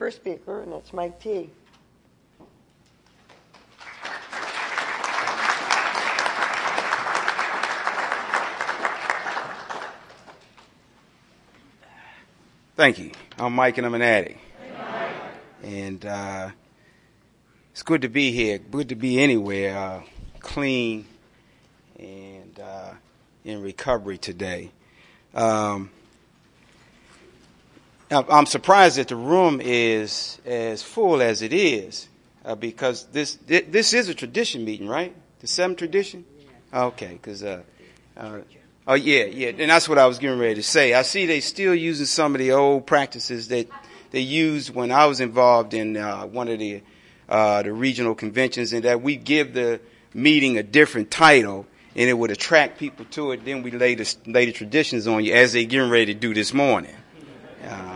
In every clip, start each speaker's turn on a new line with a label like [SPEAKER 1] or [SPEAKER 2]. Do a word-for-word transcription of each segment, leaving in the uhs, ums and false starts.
[SPEAKER 1] First speaker, and that's Mike T.
[SPEAKER 2] Thank you. I'm Mike, and I'm an addict. And uh, it's good to be here. Good to be anywhere, uh, clean and uh, in recovery today. Um, I'm surprised that the room is as full as it is, uh, because this this is a tradition meeting, right? The seventh tradition? Okay, because uh, uh, oh yeah, yeah, and that's what I was getting ready to say. I see they still using some of the old practices that they used when I was involved in uh, one of the uh, the regional conventions, and that we give the meeting a different title, and it would attract people to it. Then we lay the lay the traditions on you as they getting ready to do this morning. Uh,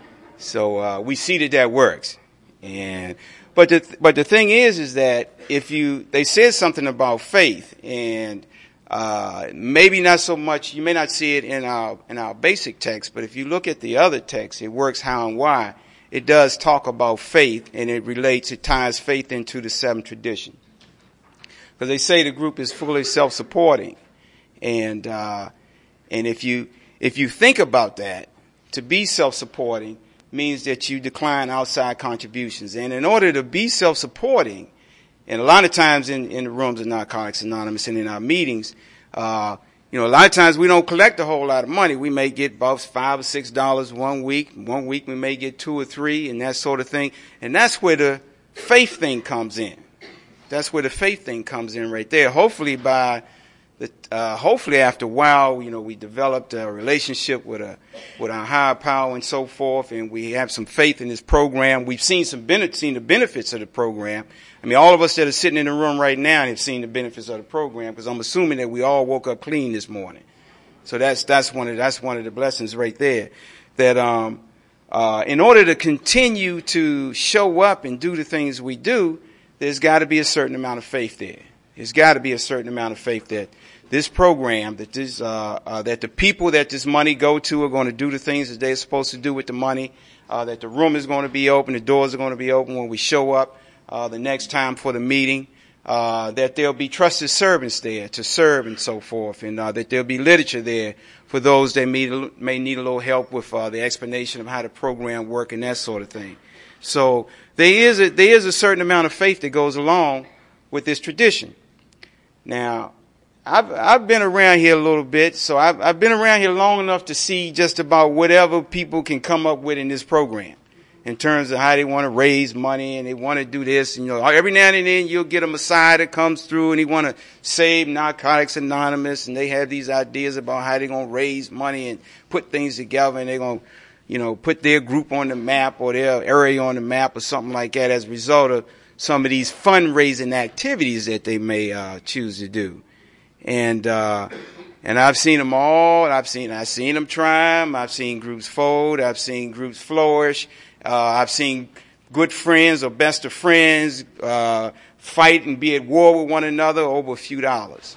[SPEAKER 2] so uh, we see that that works, and but the but the thing is, is that if you they said something about faith, and uh, maybe not so much. You may not see it in our in our basic text, but if you look at the other text, it works how and why. It does talk about faith, and it relates. It ties faith into the seventh tradition, because they say the group is fully self-supporting, and uh, and if you if you think about that. To be self-supporting means that you decline outside contributions. And in order to be self-supporting, and a lot of times in, in the rooms of Narcotics Anonymous and in our meetings, uh, you know, a lot of times we don't collect a whole lot of money. We may get about five or six dollars one week. One week we may get two or three and that sort of thing. And that's where the faith thing comes in. That's where the faith thing comes in right there. Hopefully by The, uh, hopefully after a while, you know, we developed a relationship with a, with our higher power and so forth, and we have some faith in this program. We've seen some benefits, seen the benefits of the program. I mean, all of us that are sitting in the room right now have seen the benefits of the program, because I'm assuming that we all woke up clean this morning. So that's, that's one of, that's one of the blessings right there. That, um, uh, in order to continue to show up and do the things we do, there's got to be a certain amount of faith there. There's got to be a certain amount of faith that this program, that this, uh, uh, that the people that this money go to are going to do the things that they're supposed to do with the money, uh, that the room is going to be open, the doors are going to be open when we show up, uh, the next time for the meeting, uh, that there'll be trusted servants there to serve and so forth, and, uh, that there'll be literature there for those that may, may need a little help with, uh, the explanation of how the program works and that sort of thing. So there is a, there is a certain amount of faith that goes along with this tradition. Now, I've, I've been around here a little bit, so I've, I've been around here long enough to see just about whatever people can come up with in this program in terms of how they want to raise money and they want to do this. And, you know, every now and then you'll get a Messiah that comes through and he want to save Narcotics Anonymous, and they have these ideas about how they're going to raise money and put things together, and they're going to, you know, put their group on the map or their area on the map or something like that as a result of some of these fundraising activities that they may uh, choose to do. And, uh, and I've seen them all. I've seen, I've seen them try them. I've seen groups fold. I've seen groups flourish. Uh, I've seen good friends or best of friends, uh, fight and be at war with one another over a few dollars.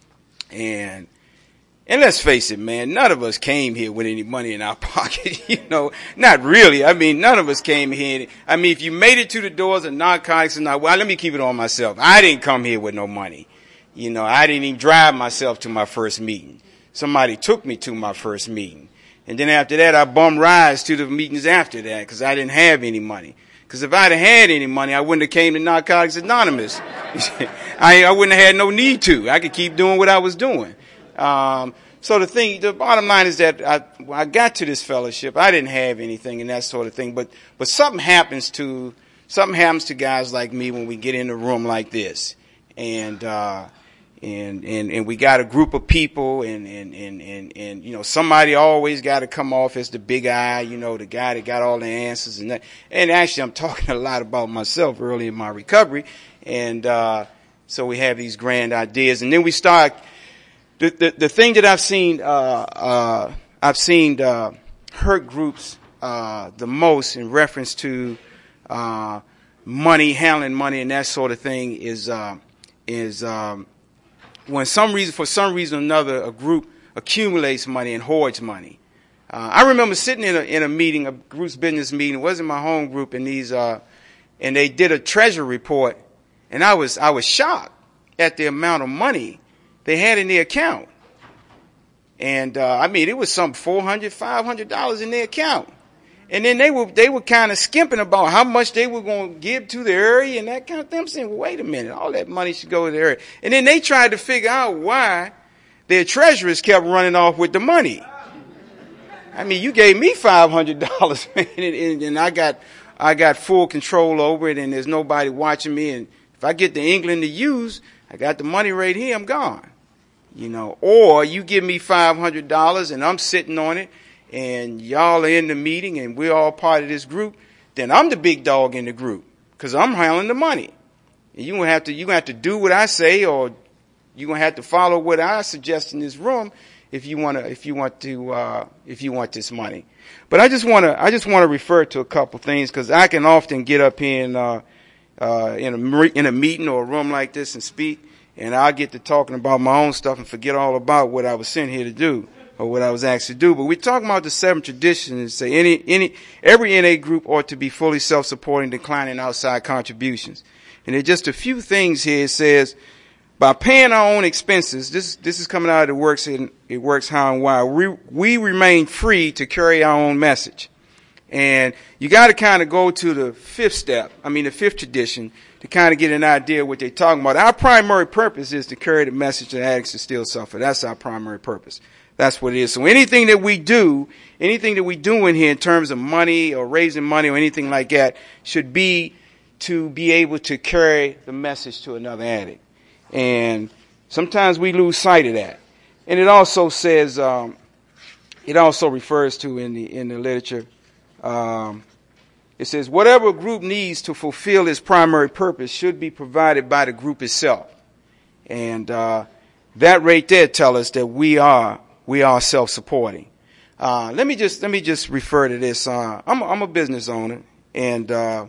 [SPEAKER 2] And, and let's face it, man, none of us came here with any money in our pocket, you know, not really. I mean, none of us came here. I mean, if you made it to the doors of Narcotics and not, well, let me keep it on myself. I didn't come here with no money. You know, I didn't even drive myself to my first meeting. Somebody took me to my first meeting. And then after that, I bum rides to the meetings after that because I didn't have any money. Because if I'd have had any money, I wouldn't have came to Narcotics Anonymous. I, I wouldn't have had no need to. I could keep doing what I was doing. Um, so the thing, the bottom line is that I, when I got to this fellowship, I didn't have anything and that sort of thing. But, but something happens to, something happens to guys like me when we get in a room like this. And, uh, And, and, and we got a group of people, and, and, and, and, and, you know, somebody always got to come off as the big eye, you know, the guy that got all the answers and that. And actually, I'm talking a lot about myself early in my recovery. And, uh, so we have these grand ideas. And then we start, the, the, the thing that I've seen, uh, uh, I've seen, uh, hurt groups, uh, the most in reference to, uh, money, handling money and that sort of thing is, uh, is, um, when some reason, for some reason or another, a group accumulates money and hoards money. Uh, I remember sitting in a, in a meeting, a group's business meeting. It wasn't my home group, and these, uh, and they did a treasury report, and I was, I was shocked at the amount of money they had in their account. And, uh, I mean, it was some four hundred, five hundred dollars in their account. And then they were, they were kind of skimping about how much they were going to give to the area and that kind of thing. I'm saying, well, wait a minute, all that money should go to the area. And then they tried to figure out why their treasurers kept running off with the money. I mean, you gave me five hundred dollars, man, and, and I got, I got full control over it, and there's nobody watching me. And if I get to England to use, I got the money right here, I'm gone. You know, or you give me five hundred dollars and I'm sitting on it, and y'all are in the meeting and we're all part of this group, then I'm the big dog in the group because I'm handling the money. And you're going to have to, you're going to have to do what I say, or you're going to have to follow what I suggest in this room if you want to, if you want to, uh, if you want this money. But I just want to, I just want to refer to a couple things because I can often get up here and, uh, uh, in a, in a meeting or a room like this and speak, and I'll get to talking about my own stuff and forget all about what I was sent here to do or what I was asked to do. But we're talking about the seven traditions and say any, any, every N A group ought to be fully self-supporting, declining outside contributions. And there's just a few things here. It says, by paying our own expenses, this, this is coming out of the works in, it works how and why, we, we remain free to carry our own message. And you got to kind of go to the fifth step, I mean the fifth tradition, to kind of get an idea of what they're talking about. Our primary purpose is to carry the message that addicts to still suffer. That's our primary purpose. That's what it is. So anything that we do, anything that we do in here in terms of money or raising money or anything like that should be to be able to carry the message to another addict. And sometimes we lose sight of that. And it also says, um, it also refers to in the, in the literature, um, it says, whatever a group needs to fulfill its primary purpose should be provided by the group itself. And, uh, that right there tells us that we are, we are self-supporting. Uh, let me just, let me just refer to this. Uh, I'm, I'm a business owner, and, uh,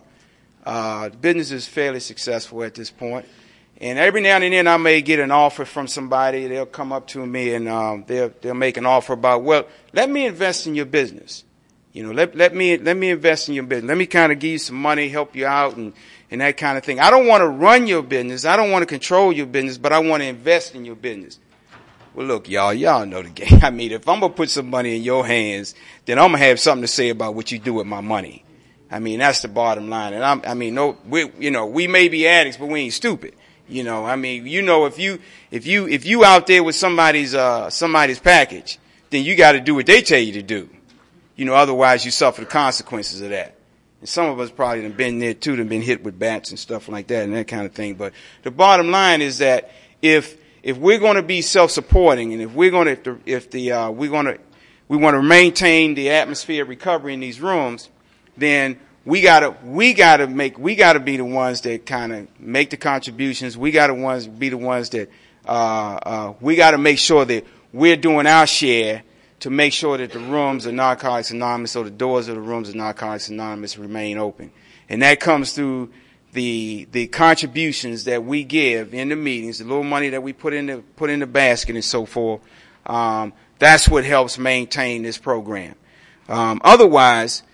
[SPEAKER 2] uh, the business is fairly successful at this point. And every now and then I may get an offer from somebody. They'll come up to me and, um, they'll, they'll make an offer about, well, let me invest in your business. You know, let, let me, let me invest in your business. Let me kind of give you some money, help you out, and, and that kind of thing. I don't want to run your business. I don't want to control your business, but I want to invest in your business. Well, look, y'all, y'all know the game. I mean, if I'm going to put some money in your hands, then I'm going to have something to say about what you do with my money. I mean, that's the bottom line. And I'm, I mean, no, we, you know, we may be addicts, but we ain't stupid. You know, I mean, you know, if you, if you, if you out there with somebody's, uh, somebody's package, then you got to do what they tell you to do. You know, otherwise you suffer the consequences of that. And some of us probably have been there too, have been hit with bats and stuff like that and that kind of thing. But the bottom line is that if, if we're going to be self-supporting, and if we're going to, if the, if the uh, we're going to, we want to maintain the atmosphere of recovery in these rooms, then we gotta, we gotta make, we gotta be the ones that kind of make the contributions. We gotta ones, be the ones that, uh, uh, we gotta make sure that we're doing our share to make sure that the rooms of Narcotics Anonymous, or the doors of the rooms of Narcotics Anonymous, remain open. And that comes through the, the contributions that we give in the meetings, the little money that we put in the, put in the basket and so forth. Um, that's what helps maintain this program. Um, otherwise,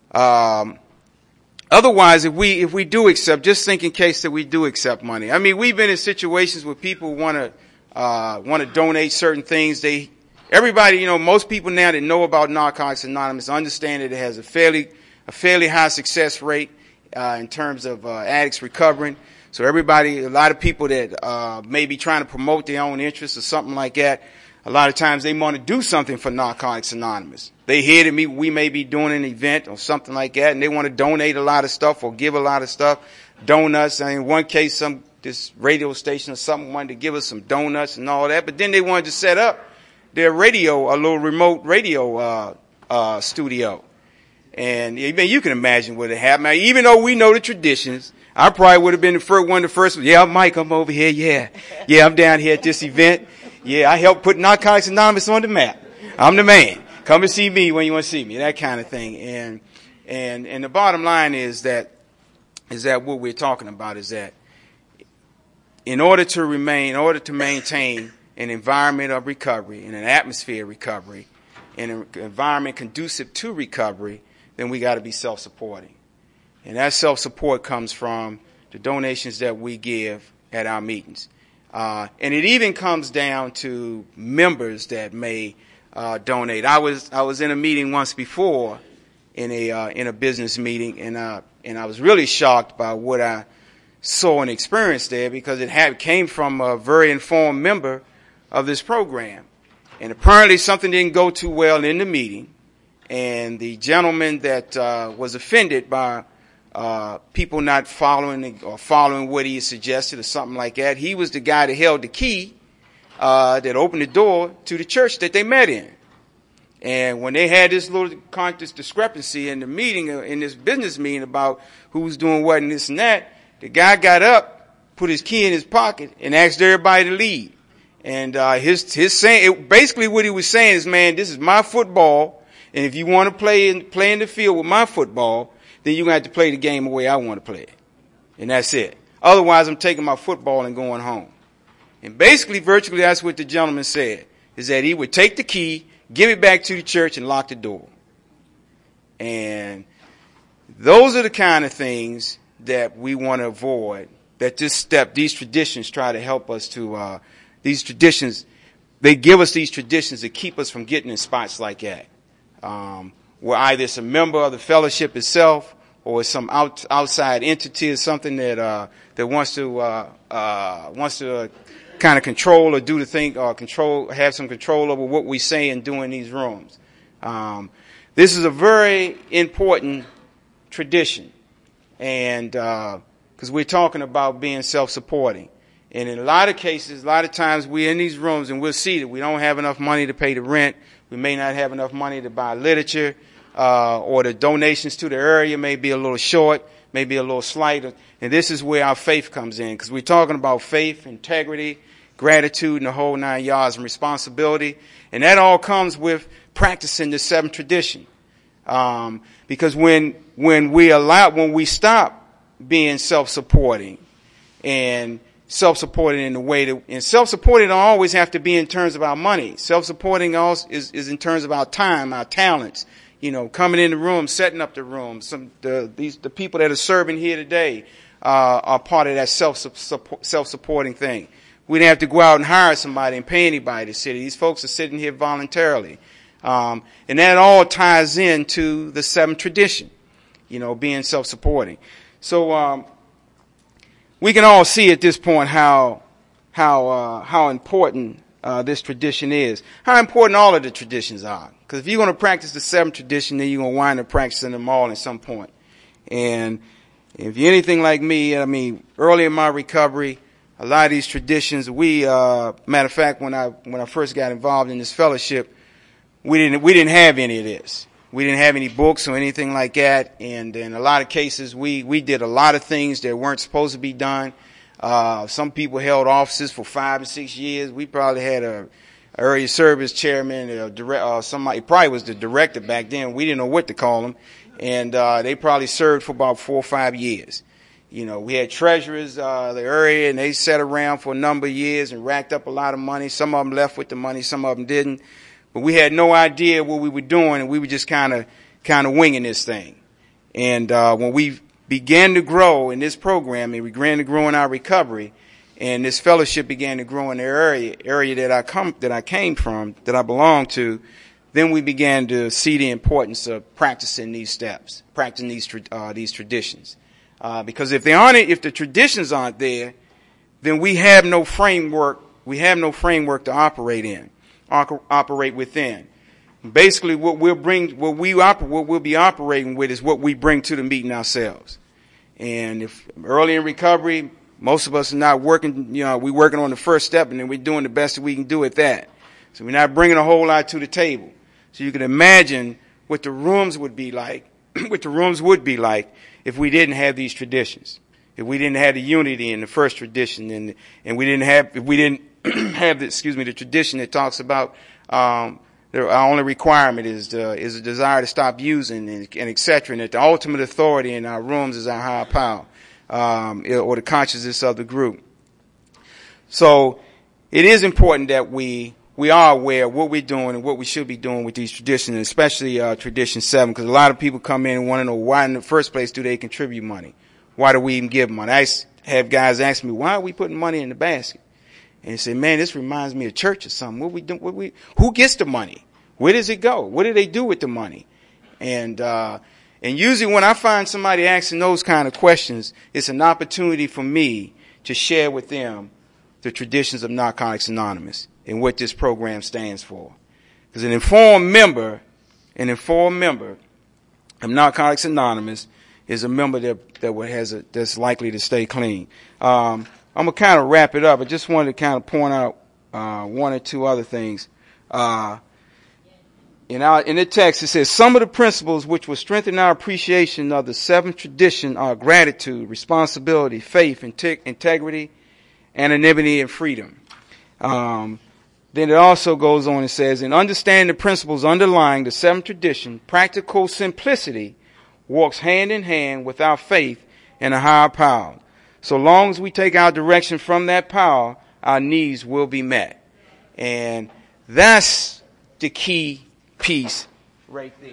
[SPEAKER 2] um, Otherwise, if we, if we do accept, just think in case that we do accept money. I mean, we've been in situations where people want to, uh, want to donate certain things. They, everybody, you know, most people now that know about Narcotics Anonymous understand that it has a fairly, a fairly high success rate, uh, in terms of, uh, addicts recovering. So everybody, a lot of people that, uh, may be trying to promote their own interests or something like that, a lot of times they want to do something for Narcotics Anonymous. They hear that me, we may be doing an event or something like that, and they want to donate a lot of stuff or give a lot of stuff, donuts. And in one case, some this radio station or something wanted to give us some donuts and all that, but then they wanted to set up their radio, a little remote radio uh, uh, studio. And even you can imagine what it happened. Now, even though we know the traditions, I probably would have been the first one, the first one. Yeah, Mike, I'm over here. Yeah, yeah, I'm down here at this event. Yeah, I helped put Narcotics Anonymous on the map. I'm the man. Come and see me when you want to see me. That kind of thing. And and and the bottom line is that is that what we're talking about is that in order to remain, in order to maintain an environment of recovery and an atmosphere of recovery, in an environment conducive to recovery, then we got to be self-supporting. And that self-support comes from the donations that we give at our meetings. Uh, and it even comes down to members that may uh, donate. I was I was in a meeting once before, in a uh, in a business meeting, and uh, and I was really shocked by what I saw and experienced there, because it had came from a very informed member of this program, and apparently something didn't go too well in the meeting, and the gentleman that uh, was offended by Uh, people not following or following what he suggested or something like that. He was the guy that held the key, uh, that opened the door to the church that they met in. And when they had this little conscious discrepancy in the meeting, uh, in this business meeting about who's doing what and this and that, the guy got up, put his key in his pocket, and asked everybody to leave. And uh, his his saying, it, basically what he was saying is, man, this is my football, and if you want to play in, play in the field with my football, then you're going to have to play the game the way I want to play it. And that's it. Otherwise, I'm taking my football and going home. And basically, virtually, that's what the gentleman said, is that he would take the key, give it back to the church, and lock the door. And those are the kind of things that we want to avoid, that this step, these traditions try to help us to, uh, these traditions, they give us these traditions to keep us from getting in spots like that. Um, where either it's a member of the fellowship itself, or it's some out, outside entity or something that uh, that wants to uh, uh, wants to uh, kind of control or do the thing, or control, have some control over what we say and do in these rooms. Um, this is a very important tradition, and because uh, we're talking about being self-supporting, and in a lot of cases, a lot of times we're in these rooms and we'll see that we don't have enough money to pay the rent. We may not have enough money to buy literature, uh, or the donations to the area may be a little short, may be a little slight. And this is where our faith comes in, because we're talking about faith, integrity, gratitude, and the whole nine yards, and responsibility. And that all comes with practicing the seventh tradition. Um, because when, when we allow, when we stop being self-supporting and self-supporting in the way that, and self-supporting don't always have to be in terms of our money. Self-supporting also is, is in terms of our time, our talents, you know, coming in the room, setting up the room. Some, the, these, the people that are serving here today, uh, are part of that self, self-supporting thing. We didn't have to go out and hire somebody and pay anybody to sit here. These folks are sitting here voluntarily. Um, and that all ties into the seventh tradition, you know, being self-supporting. So, um, we can all see at this point how how uh, how important uh, this tradition is, how important all of the traditions are. Because if you're going to practice the seventh tradition, then you're going to wind up practicing them all at some point. And if you're anything like me, I mean, early in my recovery, a lot of these traditions, we uh, matter of fact, when I when I first got involved in this fellowship, we didn't we didn't have any of this. We didn't have any books or anything like that, and in a lot of cases, we, we did a lot of things that weren't supposed to be done. Uh, some people held offices for five or six years. We probably had a, a area service chairman, or direct, uh, somebody, probably was the director back then. We didn't know what to call them, and uh, they probably served for about four or five years. You know, we had treasurers, uh, the area, and they sat around for a number of years and racked up a lot of money. Some of them left with the money, some of them didn't. But we had no idea what we were doing, and we were just kind of, kind of winging this thing. And, uh, when we began to grow in this program, and we began to grow in our recovery, and this fellowship began to grow in the area, area that I come, that I came from, that I belong to, then we began to see the importance of practicing these steps, practicing these, uh, these traditions. Uh, because if they aren't, if the traditions aren't there, then we have no framework, we have no framework to operate in. operate within. Basically, what we'll bring, what we oper- what we'll be operating with is what we bring to the meeting ourselves. And if early in recovery, most of us are not working, you know, we're working on the first step, and then we're doing the best that we can do at that. So we're not bringing a whole lot to the table. So you can imagine what the rooms would be like, what the rooms would be like if we didn't have these traditions. If we didn't have the unity in the first tradition, and and we didn't have, if we didn't have the, excuse me, the tradition that talks about, um, the, our only requirement is the, is a desire to stop using, and, and et cetera, and that the ultimate authority in our rooms is our higher power, um, or the consciousness of the group. So it is important that we we are aware of what we're doing and what we should be doing with these traditions, especially uh, Tradition seven, because a lot of people come in and want to know why in the first place do they contribute money? Why do we even give money? I have guys ask me, why are we putting money in the basket? And they say, man, this reminds me of church or something. What we do? What we? Who gets the money? Where does it go? What do they do with the money? And uh and usually when I find somebody asking those kind of questions, it's an opportunity for me to share with them the traditions of Narcotics Anonymous and what this program stands for. Because an informed member, an informed member of Narcotics Anonymous is a member that that has a, that's likely to stay clean. Um, I'm gonna kind of wrap it up. I just wanted to kind of point out uh, one or two other things. Uh, in our in the text, it says some of the principles which will strengthen our appreciation of the seventh tradition are gratitude, responsibility, faith, inte- integrity, anonymity, and freedom. Um, then it also goes on and says, in understanding the principles underlying the seventh tradition, practical simplicity walks hand in hand with our faith in a higher power. So long as we take our direction from that power, our needs will be met. And that's the key piece right there,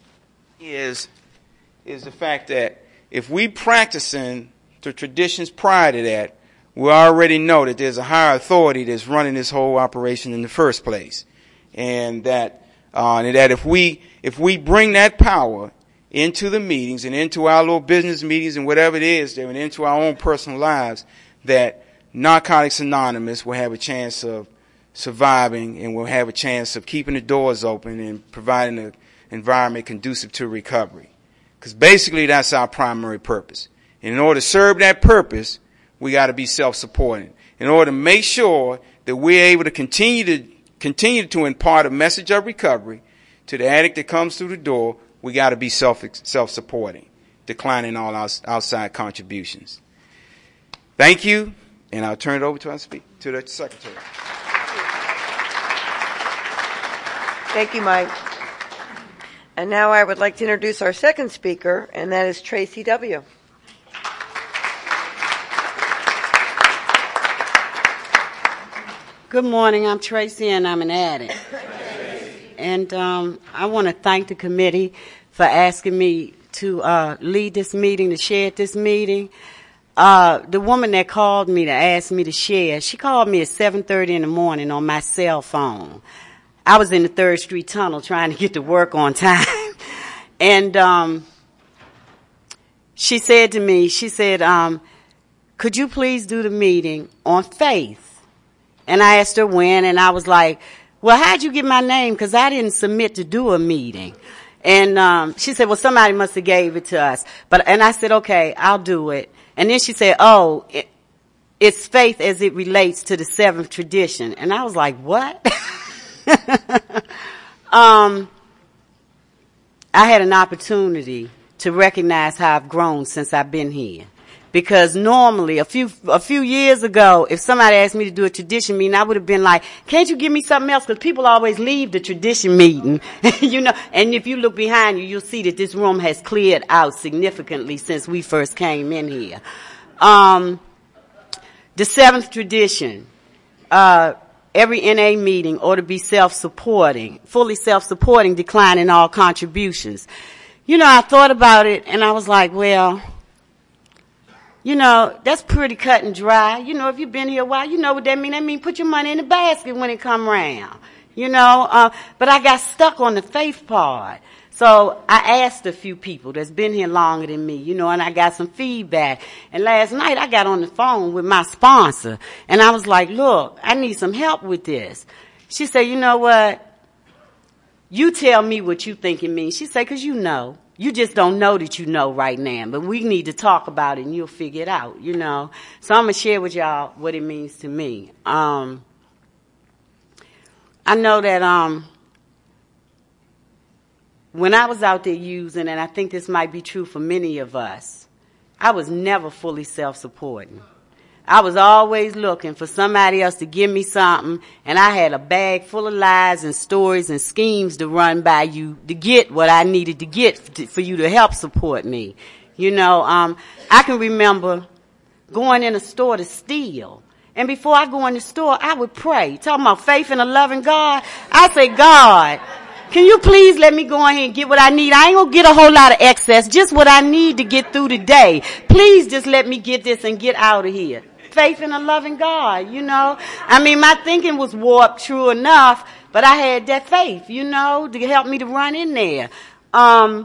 [SPEAKER 2] is, is the fact that if we practicing the traditions prior to that, we already know that there's a higher authority that's running this whole operation in the first place. And that, uh, and that if we, if we bring that power into the meetings and into our little business meetings and whatever it is, and into our own personal lives, that Narcotics Anonymous will have a chance of surviving and will have a chance of keeping the doors open and providing an environment conducive to recovery. Because basically that's our primary purpose. And in order to serve that purpose, we got to be self-supporting. In order to make sure that we're able to continue to continue to impart a message of recovery to the addict that comes through the door, we got to be self self-supporting, declining all our outside contributions. Thank you, and I'll turn it over to our speak to the secretary.
[SPEAKER 1] Thank you, Mike. And now I would like to introduce our second speaker, and that is Tracy W.
[SPEAKER 3] Good morning. I'm Tracy, and I'm an addict. And um, I want to thank the committee for asking me to uh, lead this meeting, to share at this meeting. Uh, the woman that called me to ask me to share, she called me at seven thirty in the morning on my cell phone. I was in the third Street Tunnel trying to get to work on time. And um, she said to me, she said, um, could you please do the meeting on faith? And I asked her when, and I was like, well, how'd you get my name? Because I didn't submit to do a meeting. And um, she said, well, somebody must have gave it to us. But and I said, okay, I'll do it. And then she said, oh, it, it's faith as it relates to the seventh tradition. And I was like, what? um, I had an opportunity to recognize how I've grown since I've been here. Because normally, a few a few years ago, if somebody asked me to do a tradition meeting, I would have been like, can't you give me something else? Because people always leave the tradition meeting, you know. And if you look behind you, you'll see that this room has cleared out significantly since we first came in here. Um, the seventh tradition, uh, every N A meeting ought to be self-supporting, fully self-supporting, declining all contributions. You know, I thought about it, and I was like, well, you know, that's pretty cut and dry. You know, if you've been here a while, you know what that mean. That mean put your money in the basket when it come around. You know, uh, but I got stuck on the faith part. So I asked a few people that's been here longer than me, you know, and I got some feedback. And last night I got on the phone with my sponsor, and I was like, look, I need some help with this. She said, you know what? You tell me what you think it means. She said, because you know. You just don't know that you know right now, but we need to talk about it and you'll figure it out, you know. So I'm going to share with y'all what it means to me. Um, I know that um, when I was out there using, and I think this might be true for many of us, I was never fully self-supporting. I was always looking for somebody else to give me something, and I had a bag full of lies and stories and schemes to run by you to get what I needed to get for you to help support me. You know, um, I can remember going in a store to steal, And before I go in the store, I would pray. Talking about faith in a loving God. I say, God, can you please let me go in here and get what I need? I ain't gonna get a whole lot of excess, just what I need to get through the day. Please just let me get this and get out of here. Faith in a loving God, you know. I mean, my thinking was warped, true enough, but I had that faith, you know, to help me to run in there. Um,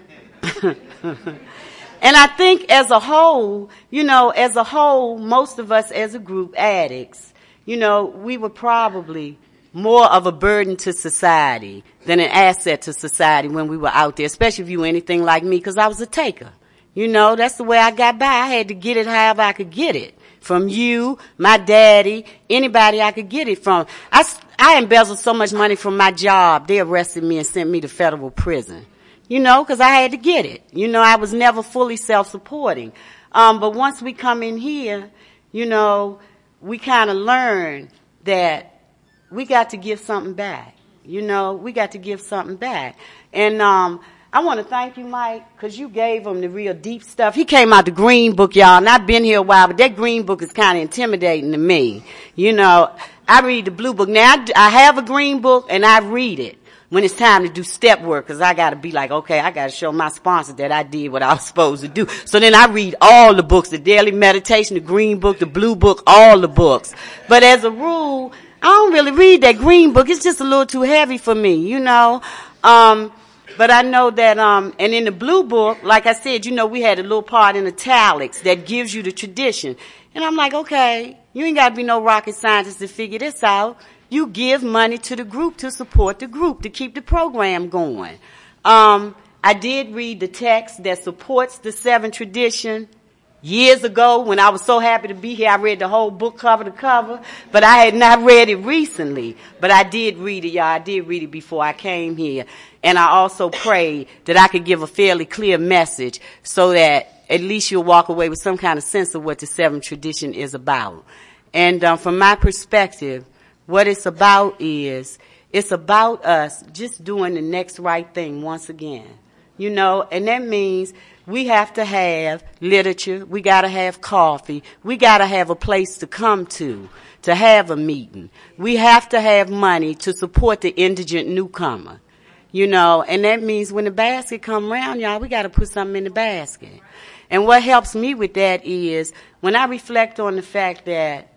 [SPEAKER 3] and I think as a whole, you know, as a whole, most of us as a group, addicts, you know, we were probably more of a burden to society than an asset to society when we were out there, especially if you were anything like me, because I was a taker. You know, that's the way I got by. I had to get it however I could get it. From you, my daddy, anybody I could get it from. I, I embezzled so much money from my job, they arrested me and sent me to federal prison. You know, because I had to get it. You know, I was never fully self-supporting. Um, but once we come in here, you know, we kind of learn that we got to give something back. You know, we got to give something back. And um I want to thank you, Mike, because you gave him the real deep stuff. He came out the Green Book, y'all, and I've been here a while, but that Green Book is kind of intimidating to me. You know, I read the Blue Book. Now, I, I have a Green Book, and I read it when it's time to do step work, because I got to be like, okay, I got to show my sponsor that I did what I was supposed to do. So then I read all the books, the Daily Meditation, the Green Book, the Blue Book, all the books. But as a rule, I don't really read that Green Book. It's just a little too heavy for me, you know. Um... But I know that, um, and in the Blue Book, like I said, you know, we had a little part in italics that gives you the tradition. And I'm like, okay, you ain't got to be no rocket scientist to figure this out. You give money to the group to support the group, to keep the program going. Um, I did read the text that supports the seven tradition. Years ago, when I was so happy to be here, I read the whole book cover to cover, but I had not read it recently. But I did read it, y'all. I did read it before I came here. And I also prayed that I could give a fairly clear message so that at least you'll walk away with some kind of sense of what the seventh tradition is about. And um, from my perspective, what it's about is, it's about us just doing the next right thing once again. You know, and that means we have to have literature. We got to have coffee. We got to have a place to come to, to have a meeting. We have to have money to support the indigent newcomer, you know, and that means when the basket come around, y'all, we got to put something in the basket. And what helps me with that is when I reflect on the fact that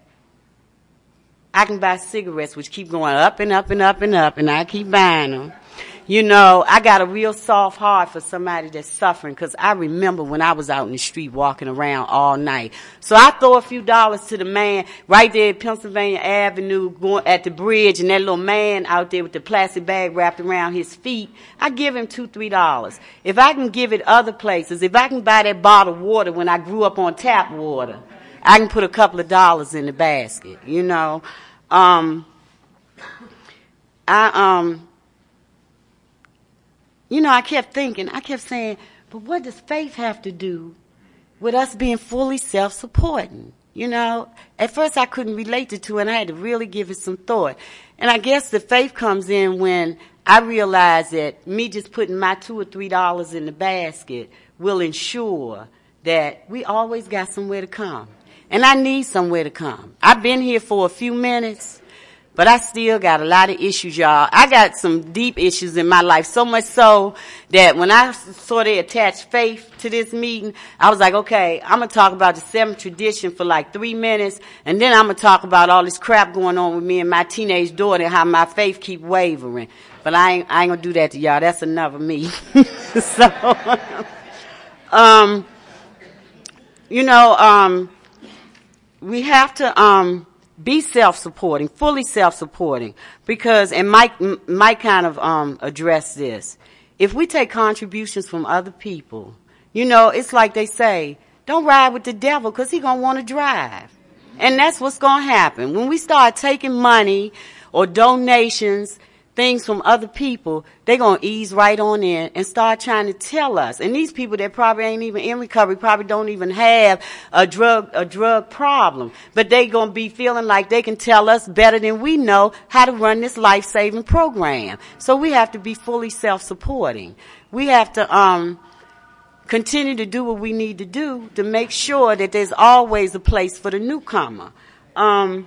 [SPEAKER 3] I can buy cigarettes, which keep going up and up and up and up, and I keep buying them. You know, I got a real soft heart for somebody that's suffering, because I remember when I was out in the street walking around all night. So I throw a few dollars to the man right there at Pennsylvania Avenue going at the bridge, and that little man out there with the plastic bag wrapped around his feet. I give him two, three dollars. If I can give it other places, if I can buy that bottle of water when I grew up on tap water, I can put a couple of dollars in the basket, you know. Um, I, um, You know, I kept thinking, I kept saying, but what does faith have to do with us being fully self-supporting? You know, at first I couldn't relate the two, and I had to really give it some thought. And I guess the faith comes in when I realize that me just putting my two or three dollars in the basket will ensure that we always got somewhere to come. And I need somewhere to come. I've been here for a few minutes, but I still got a lot of issues, y'all. I got some deep issues in my life, so much so that when I saw they attached faith to this meeting, I was like, okay, I'm going to talk about the seventh tradition for like three minutes, and then I'm going to talk about all this crap going on with me and my teenage daughter and how my faith keep wavering. But I ain't, I ain't going to do that to y'all. That's another me. so, um, you know, um, we have to, um, be self-supporting, fully self-supporting, because, and Mike, Mike kind of, um, addressed this. If we take contributions from other people, you know, it's like they say, don't ride with the devil because he gonna want to drive. And that's what's gonna happen. When we start taking money or donations, things from other people, they're going to ease right on in and start trying to tell us. And these people that probably ain't even in recovery probably don't even have a drug, a drug problem. But they going to be feeling like they can tell us better than we know how to run this life-saving program. So we have to be fully self-supporting. We have to, um, continue to do what we need to do to make sure that there's always a place for the newcomer. um,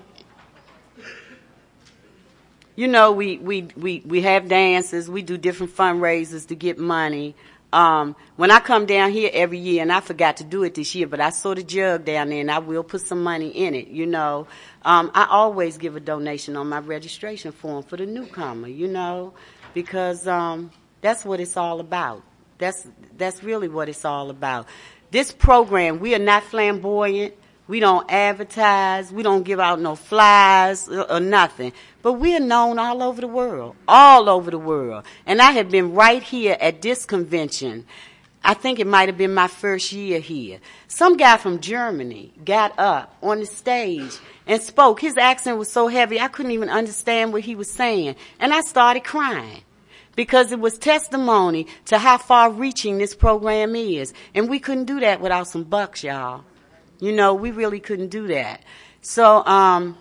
[SPEAKER 3] you know, we, we, we, we have dances. We do different fundraisers to get money. Um, when I come down here every year, and I forgot to do it this year, but I saw the jug down there, and I will put some money in it, you know. Um, I always give a donation on my registration form for the newcomer, you know, because um, that's what it's all about. That's that's really what it's all about. This program, we are not flamboyant. We don't advertise. We don't give out no flyers or, or nothing. But we are known all over the world, all over the world. And I have been right here at this convention. I think it might have been my first year here. Some guy from Germany got up on the stage and spoke. His accent was so heavy, I couldn't even understand what he was saying. And I started crying because it was testimony to how far-reaching this program is. And we couldn't do that without some bucks, y'all. You know, we really couldn't do that. So um,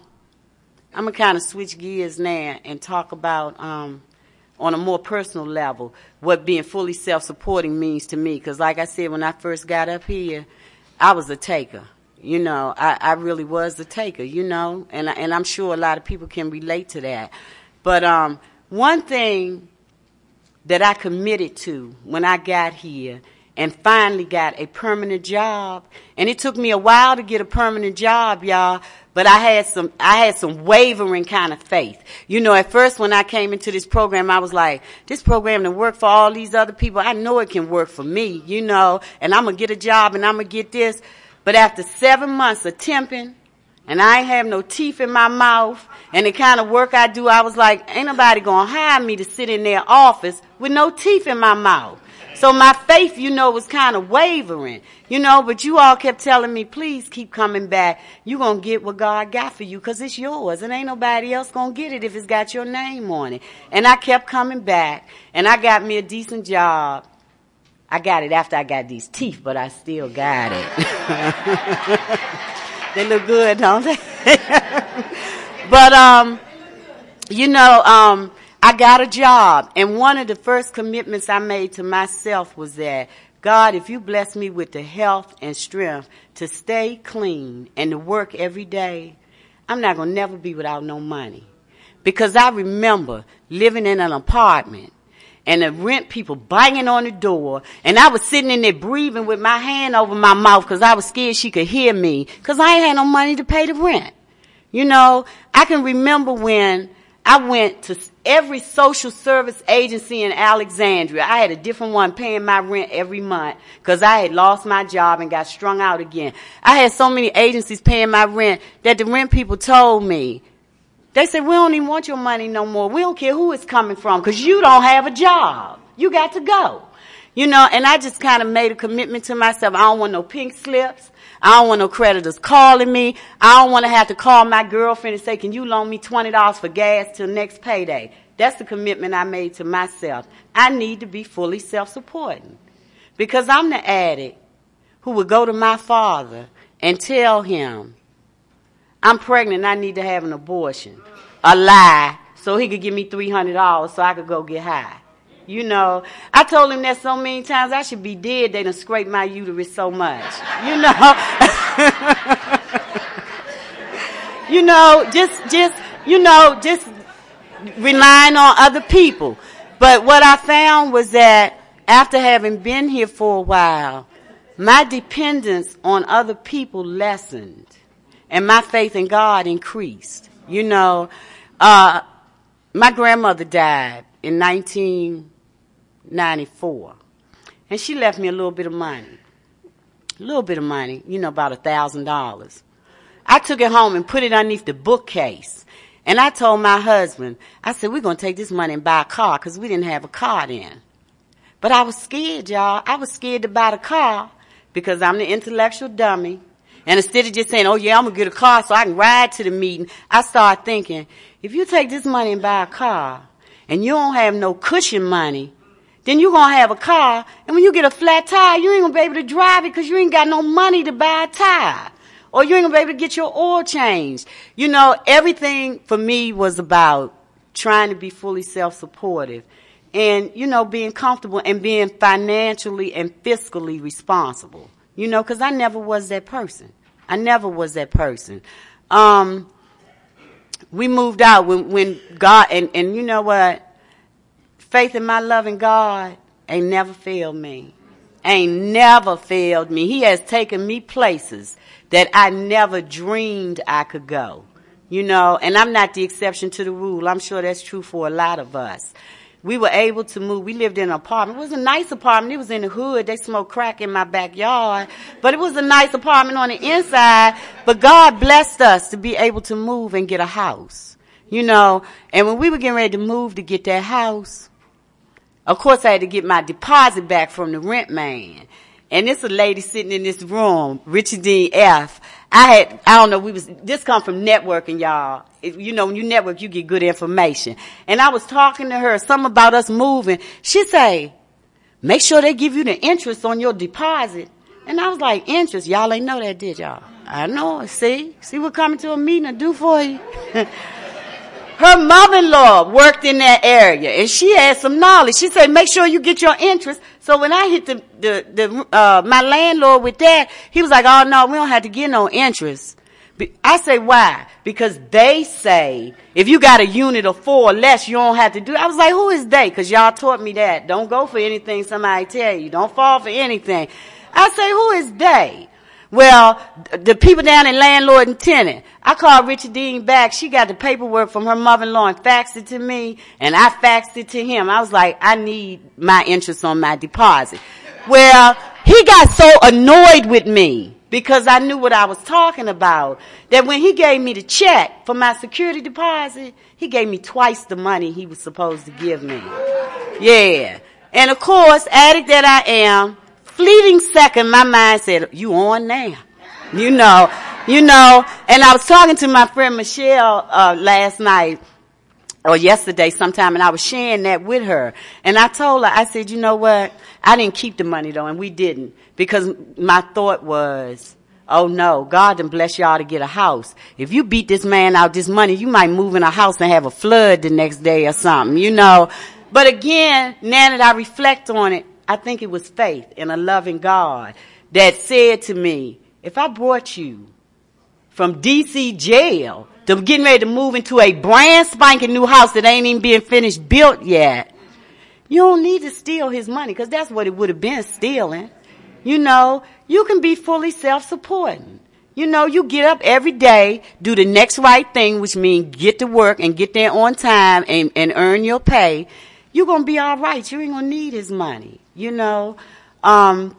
[SPEAKER 3] I'm going to kind of switch gears now and talk about, um, on a more personal level, what being fully self-supporting means to me. Because like I said, when I first got up here, I was a taker. You know, I, I really was a taker, you know, and, I, and I'm sure a lot of people can relate to that. But um, one thing that I committed to when I got here and finally got a permanent job, and it took me a while to get a permanent job, y'all, but I had some, I had some wavering kind of faith. You know, at first when I came into this program, I was like, this program to work for all these other people, I know it can work for me, you know, and I'm going to get a job and I'm going to get this. But after seven months of temping, and I ain't have no teeth in my mouth, and the kind of work I do, I was like, ain't nobody going to hire me to sit in their office with no teeth in my mouth. So my faith, you know, was kind of wavering, you know, but you all kept telling me, please keep coming back. You're going to get what God got for you because it's yours, and ain't nobody else going to get it if it's got your name on it. And I kept coming back, and I got me a decent job. I got it after I got these teeth, but I still got it. They look good, don't they? But, um, you know, um, I got a job, and one of the first commitments I made to myself was that, God, if you bless me with the health and strength to stay clean and to work every day, I'm not going to never be without no money. Because I remember living in an apartment and the rent people banging on the door, and I was sitting in there breathing with my hand over my mouth because I was scared she could hear me because I ain't had no money to pay the rent. You know, I can remember when I went to every social service agency in Alexandria. I had a different one paying my rent every month because I had lost my job and got strung out again. I had so many agencies paying my rent that the rent people told me, they said, we don't even want your money no more. We don't care who it's coming from because you don't have a job. You got to go. You know, and I just kind of made a commitment to myself. I don't want no pink slips. I don't want no creditors calling me. I don't want to have to call my girlfriend and say, can you loan me twenty dollars for gas till next payday? That's the commitment I made to myself. I need to be fully self-supporting because I'm the addict who would go to my father and tell him, I'm pregnant and I need to have an abortion. A lie, so he could give me three hundred dollars so I could go get high. You know, I told him that so many times I should be dead. They done scraped my uterus so much. You know. you know, just, just, you know, just relying on other people. But what I found was that after having been here for a while, my dependence on other people lessened and my faith in God increased. You know, uh, my grandmother died in nineteen ninety-four, and she left me a little bit of money, a little bit of money, you know, about a thousand dollars. I took it home and put it underneath the bookcase, and I told my husband, I said, we're going to take this money and buy a car because we didn't have a car then. But I was scared, y'all. I was scared to buy the car because I'm the intellectual dummy. And instead of just saying, oh, yeah, I'm going to get a car so I can ride to the meeting, I started thinking, if you take this money and buy a car and you don't have no cushion money, then you're going to have a car, and when you get a flat tire, you ain't going to be able to drive it because you ain't got no money to buy a tire. Or you ain't going to be able to get your oil changed. You know, everything for me was about trying to be fully self-supportive and, you know, being comfortable and being financially and fiscally responsible. You know, because I never was that person. I never was that person. Um, we moved out when, when God, and, and you know what? Faith in my loving God ain't never failed me. Ain't never failed me. He has taken me places that I never dreamed I could go. You know, and I'm not the exception to the rule. I'm sure that's true for a lot of us. We were able to move. We lived in an apartment. It was a nice apartment. It was in the hood. They smoked crack in my backyard. But it was a nice apartment on the inside. But God blessed us to be able to move and get a house. You know, and when we were getting ready to move to get that house, of course I had to get my deposit back from the rent man. And this a lady sitting in this room, Richard Dean F. I had, I don't know, we was, this come from networking, y'all. If, you know, when you network, you get good information. And I was talking to her, something about us moving. She say, make sure they give you the interest on your deposit. And I was like, interest? Y'all ain't know that, did y'all? I know, see? See what coming to a meeting to do for you? Her mother-in-law worked in that area, and she had some knowledge. She said, make sure you get your interest. So when I hit the, the, the, uh, my landlord with that, he was like, oh no, we don't have to get no interest. I say, why? Because they say, if you got a unit of four or less, you don't have to do it. I was like, who is they? Because y'all taught me that. Don't go for anything somebody tell you. Don't fall for anything. I say, who is they? Well, the people down in landlord and tenant. I called Richard Dean back. She got the paperwork from her mother-in-law and faxed it to me, and I faxed it to him. I was like, I need my interest on my deposit. Well, he got so annoyed with me because I knew what I was talking about that when he gave me the check for my security deposit, he gave me twice the money he was supposed to give me. Yeah. And of course, addict that I am, fleeting second, my mind said, you on now. You know, you know, and I was talking to my friend Michelle, uh, last night or yesterday sometime, and I was sharing that with her. And I told her, I said, you know what? I didn't keep the money though, and we didn't, because my thought was, oh no, God done bless y'all to get a house. If you beat this man out this money, you might move in a house and have a flood the next day or something, you know. But again, now that I reflect on it, I think it was faith in a loving God that said to me, if I brought you from D C jail to getting ready to move into a brand spanking new house that ain't even being finished built yet, you don't need to steal his money, because that's what it would have been, stealing. You know, you can be fully self-supporting. You know, you get up every day, do the next right thing, which means get to work and get there on time and, and earn your pay. You're going to be all right. You ain't going to need his money. You know, um,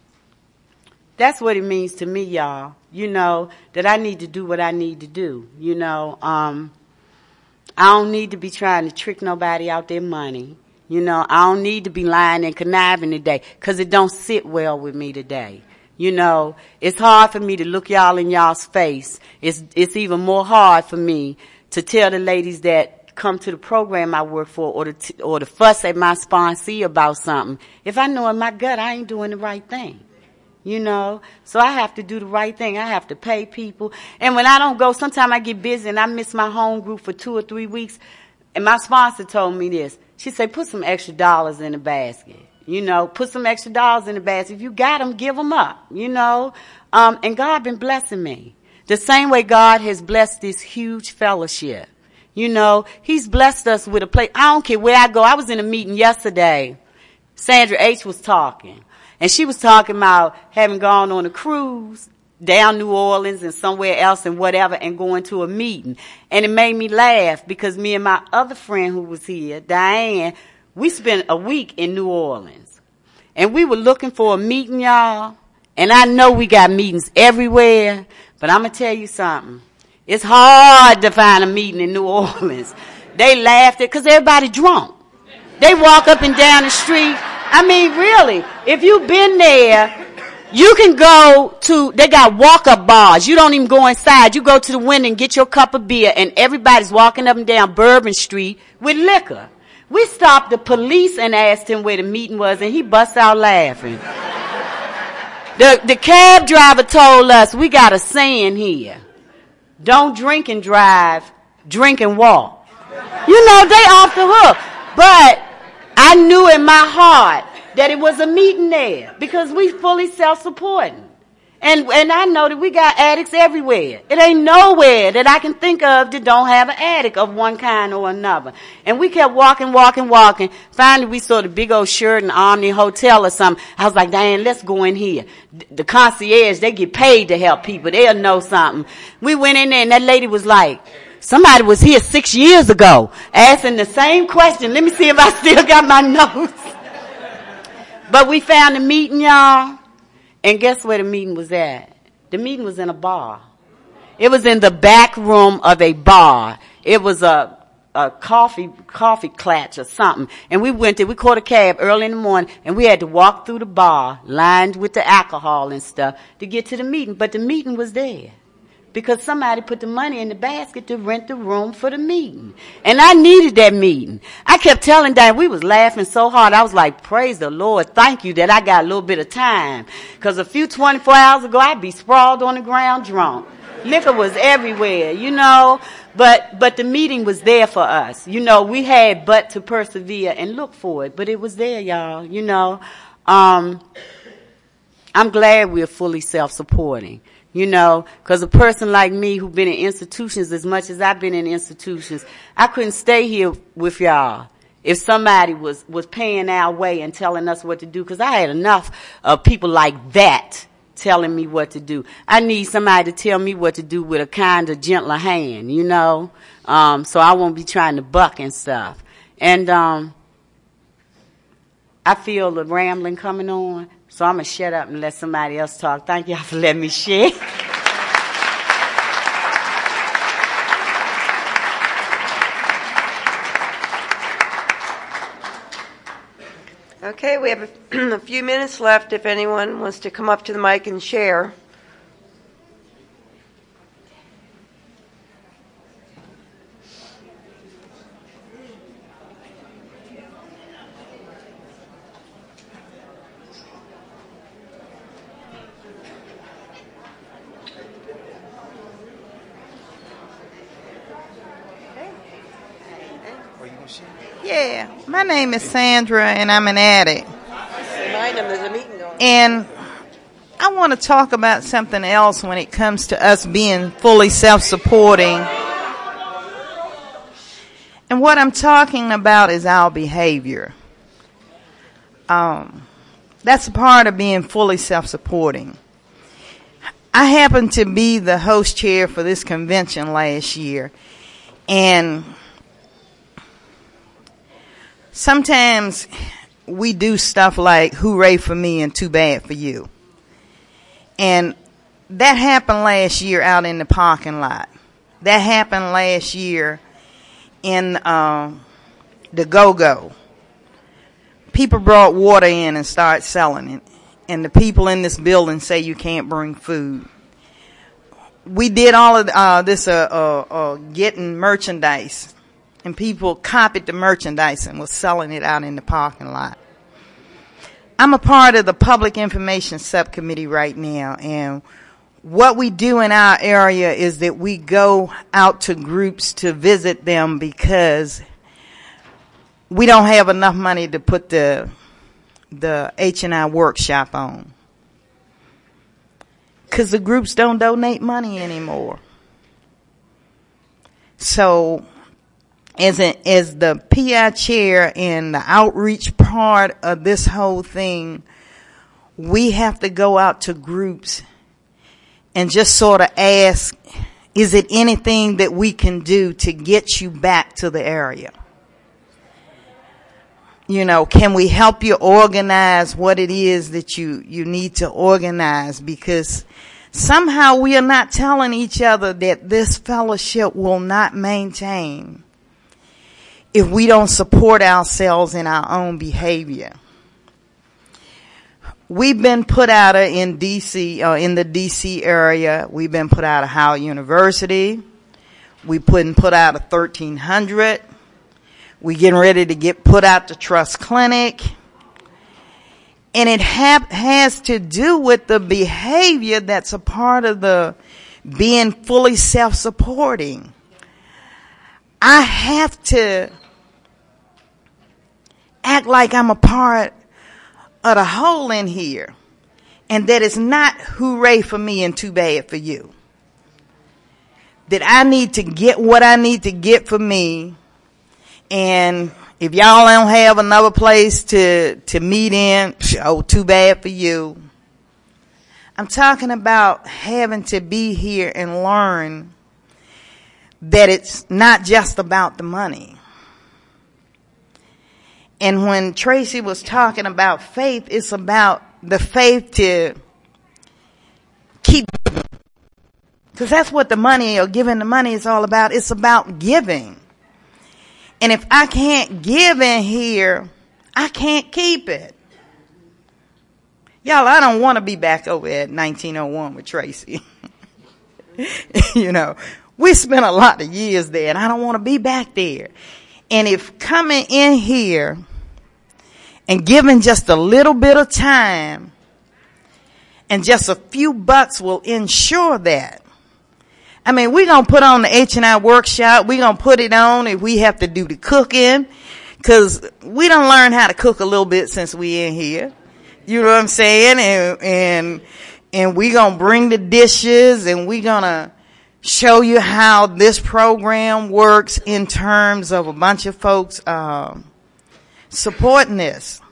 [SPEAKER 3] that's what it means to me, y'all. You know, that I need to do what I need to do. You know, um, I don't need to be trying to trick nobody out their money. You know, I don't need to be lying and conniving today, because it don't sit well with me today. You know, it's hard for me to look y'all in y'all's face. It's, it's even more hard for me to tell the ladies that come to the program I work for, or to, t- or to fuss at my sponsee about something, if I know in my gut I ain't doing the right thing. You know, so I have to do the right thing. I have to pay people. And when I don't go, sometimes I get busy and I miss my home group for two or three weeks. And my sponsor told me this. She said, put some extra dollars in the basket. You know, put some extra dollars in the basket. If you got them, give them up, you know. Um, and God been blessing me. The same way God has blessed this huge fellowship. You know, he's blessed us with a place. I don't care where I go. I was in a meeting yesterday. Sandra H. was talking. And she was talking about having gone on a cruise down New Orleans and somewhere else and whatever, and going to a meeting. And it made me laugh because me and my other friend who was here, Diane, we spent a week in New Orleans. And we were looking for a meeting, y'all. And I know we got meetings everywhere, but I'm going to tell you something. It's hard to find a meeting in New Orleans. They laughed at because everybody drunk. They walk up and down the street. I mean, really, if you've been there, you can go to, they got walk-up bars. You don't even go inside. You go to the window and get your cup of beer, and everybody's walking up and down Bourbon Street with liquor. We stopped the police and asked him where the meeting was, and he busts out laughing. The, the cab driver told us, we got a saying here. Don't drink and drive, drink and walk. You know, they off the hook. But I knew in my heart that it was a meeting there because we fully self-supporting. And and I know that we got addicts everywhere. It ain't nowhere that I can think of that don't have an addict of one kind or another. And we kept walking, walking, walking. Finally, we saw the big old Sheraton Omni Hotel or something. I was like, Diane, let's go in here. The concierge, they get paid to help people. They'll know something. We went in there, and that lady was like, somebody was here six years ago asking the same question. Let me see if I still got my notes. But we found the meeting, y'all. And guess where the meeting was at? The meeting was in a bar. It was in the back room of a bar. It was a, a coffee, coffee clutch or something. And we went there, we caught a cab early in the morning, and we had to walk through the bar, lined with the alcohol and stuff, to get to the meeting. But the meeting was there. Because somebody put the money in the basket to rent the room for the meeting. And I needed that meeting. I kept telling Diane, we was laughing so hard. I was like, praise the Lord, thank you that I got a little bit of time. Because a few twenty-four hours ago, I'd be sprawled on the ground drunk. Liquor was everywhere, you know. But but the meeting was there for us. You know, we had but to persevere and look for it. But it was there, y'all, you know. Um, I'm glad we're fully self-supporting. You know, because a person like me who's been in institutions as much as I've been in institutions, I couldn't stay here with y'all if somebody was, was paying our way and telling us what to do, because I had enough of people like that telling me what to do. I need somebody to tell me what to do with a kinder, gentler hand, you know, um, so I won't be trying to buck and stuff. And um, I feel the rambling coming on. So I'm going to shut up and let somebody else talk. Thank y'all for letting me share.
[SPEAKER 1] Okay, we have a, a few minutes left if anyone wants to come up to the mic and share.
[SPEAKER 4] Yeah, my name is Sandra, and I'm an addict.
[SPEAKER 1] Remind them there's a meeting going on.
[SPEAKER 4] And I want to talk about something else when it comes to us being fully self-supporting. And what I'm talking about is our behavior. Um, that's a part of being fully self-supporting. I happened to be the host chair for this convention last year, and sometimes we do stuff like hooray for me and too bad for you. And that happened last year out in the parking lot. That happened last year in uh, the Go-Go. People brought water in and started selling it. And the people in this building say you can't bring food. We did all of uh, this uh, uh, uh, getting merchandise. And people copied the merchandise and was selling it out in the parking lot. I'm a part of the Public Information Subcommittee right now, and what we do in our area is that we go out to groups to visit them because we don't have enough money to put the the H and I workshop on. Because the groups don't donate money anymore. So As, a, as the P I chair and the outreach part of this whole thing, we have to go out to groups and just sort of ask, is it anything that we can do to get you back to the area? You know, can we help you organize what it is that you, you need to organize? Because somehow we are not telling each other that this fellowship will not maintain if we don't support ourselves in our own behavior. We've been put out of in D C, uh, in the D C area. We've been put out of Howard University. We put put out of thirteen hundred. We getting ready to get put out to Trust Clinic. And it ha- has to do with the behavior that's a part of the being fully self-supporting. I have to act like I'm a part of the whole in here. and that it's not hooray for me and too bad for you. That I need to get what I need to get for me, and if y'all don't have another place to, to meet in, oh, too bad for you. I'm talking about having to be here and learn that it's not just about the money. And when Tracy was talking about faith, it's about the faith to keep giving. Because that's what the money or giving the money is all about. It's about giving. And if I can't give in here, I can't keep it. Y'all, I don't want to be back over at nineteen oh one with Tracy. You know, we spent a lot of years there, and I don't want to be back there. And if coming in here and giving just a little bit of time and just a few bucks will ensure that. I mean, we're going to put on the H and I workshop. We're going to put it on if we have to do the cooking, because we done learned how to cook a little bit since we in here. You know what I'm saying? And, and, and we're going to bring the dishes, and we're going to show you how this program works in terms of a bunch of folks um, supporting this.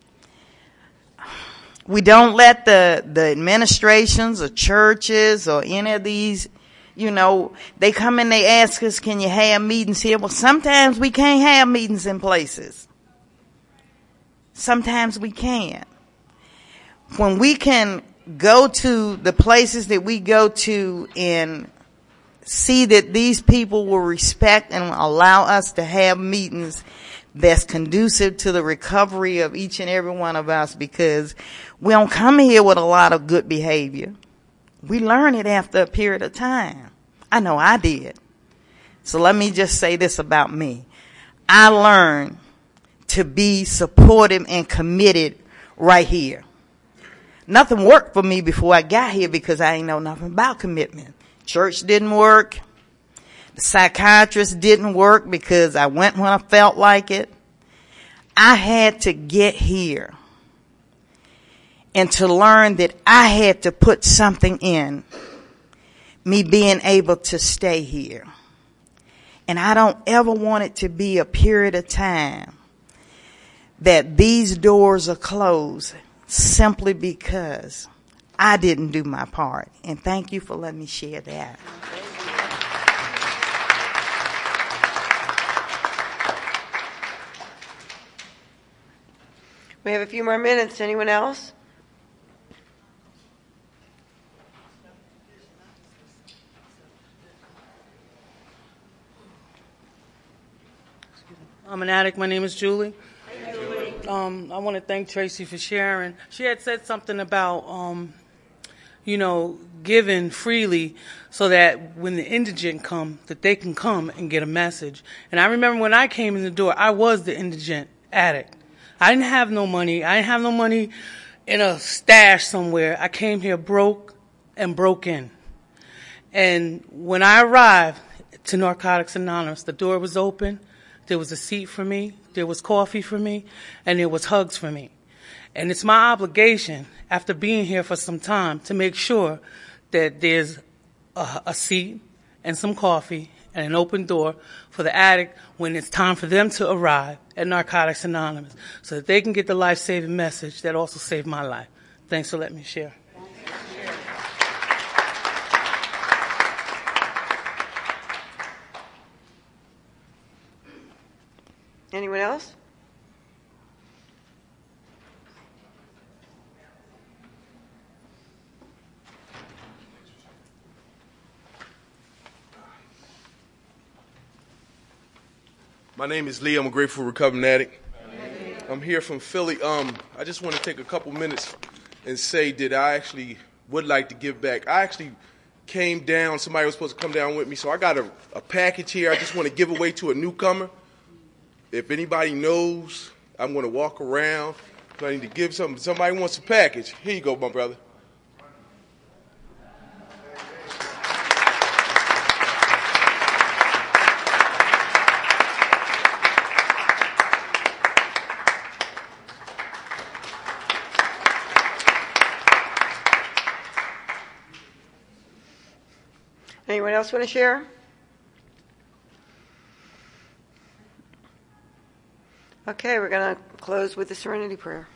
[SPEAKER 4] We don't let the, the administrations or churches or any of these, you know, they come and they ask us, can you have meetings here? Well, sometimes we can't have meetings in places. Sometimes we can't. When we can go to the places that we go to and see that these people will respect and allow us to have meetings that's conducive to the recovery of each and every one of us, because we don't come here with a lot of good behavior. We learn it after a period of time. I know I did. So let me just say this about me. I learned to be supportive and committed right here. Nothing worked for me before I got here because I ain't know nothing about commitment. Church didn't work. The psychiatrist didn't work because I went when I felt like it. I had to get here and to learn that I had to put something in me being able to stay here. And I don't ever want it to be a period of time that these doors are closed simply because I didn't do my part. And thank you for letting me share that.
[SPEAKER 1] We have a few more minutes. Anyone else?
[SPEAKER 5] I'm an addict. My name is Julie. Hey, Julie. Um, I want to thank Tracy for sharing. She had said something about, um, you know, giving freely so that when the indigent come, that they can come and get a message. And I remember when I came in the door, I was the indigent addict. I didn't have no money. I didn't have no money in a stash somewhere. I came here broke and broke in. And when I arrived to Narcotics Anonymous, the door was open. There was a seat for me. There was coffee for me. And there was hugs for me. And it's my obligation, after being here for some time, to make sure that there's a, a seat and some coffee and an open door for the addict when it's time for them to arrive at Narcotics Anonymous so that they can get the life-saving message that also saved my life. Thanks for letting me share.
[SPEAKER 1] Anyone else?
[SPEAKER 6] My name is Lee. I'm a grateful recovering addict. I'm here from Philly. Um, I just want to take a couple minutes and say that I actually would like to give back. I actually came down. Somebody was supposed to come down with me, so I got a, a package here. I just want to give away to a newcomer. If anybody knows, I'm going to walk around. I need to give something. Somebody wants a package. Here you go, my brother.
[SPEAKER 1] Anyone else want to share? Okay, we're going to close with the serenity prayer.